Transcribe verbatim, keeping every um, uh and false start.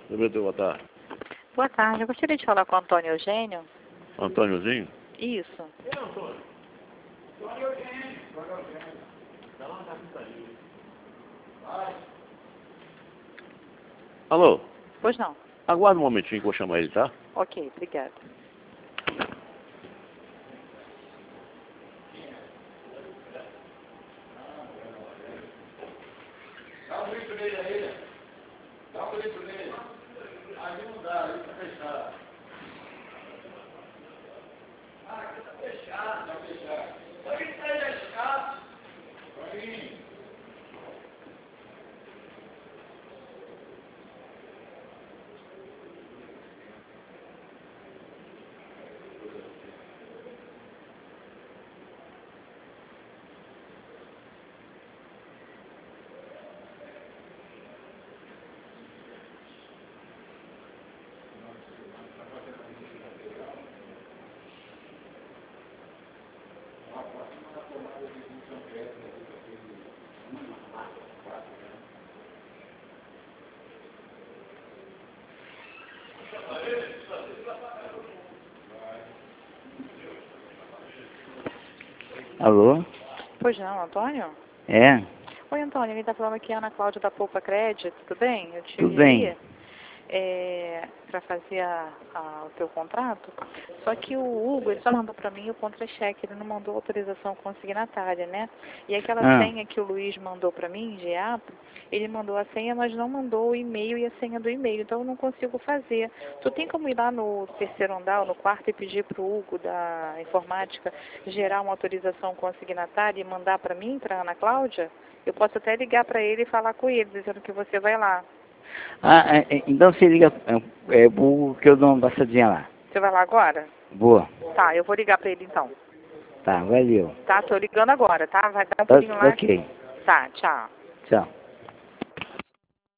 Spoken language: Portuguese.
Roberto, boa tarde. Boa tarde, eu gostaria de falar com o Antônio Eugênio. Antôniozinho? Isso. É, Antônio. Antônio Eugênio. Antônio Eugênio. Tá lá na pizzaria. Vai. Alô? Pois não. Aguarda um momentinho que eu vou chamar ele, tá? Ok, obrigada. Dá um grito nele aí. Dá um grito nele. Aí não dá, aí tá fechado. Ah, aqui tá fechado, tá fechado. Pode sair da escada. Pode ir. Alô? Pois não, Antônio? É? Oi, Antônio, ele está falando aqui, Ana Cláudia da Poupa Crédito, tudo bem? Eu te Tudo liguei bem. é, para fazer a, a, o teu contrato, só que o Hugo, ele só mandou para mim o contra-cheque, ele não mandou autorização consignatária, né? E aquela Ah, senha que o Luiz mandou para mim, Geapo, ele mandou a senha, mas não mandou o e-mail e a senha do e-mail, então eu não consigo fazer. Tu tem como ir lá no terceiro andar, no quarto, e pedir para o Hugo da informática gerar uma autorização consignatária e mandar para mim, para Ana Cláudia? Eu posso até ligar para ele e falar com ele, dizendo que você vai lá. ah é, é, então você liga é, é, pro que eu dou uma passadinha lá. Você vai lá agora? Boa. Tá, eu vou ligar para ele então. Tá, valeu. Tá, tô ligando agora, tá? Vai dar um Tá, pulinho lá. ok. Tá, tchau. Tchau.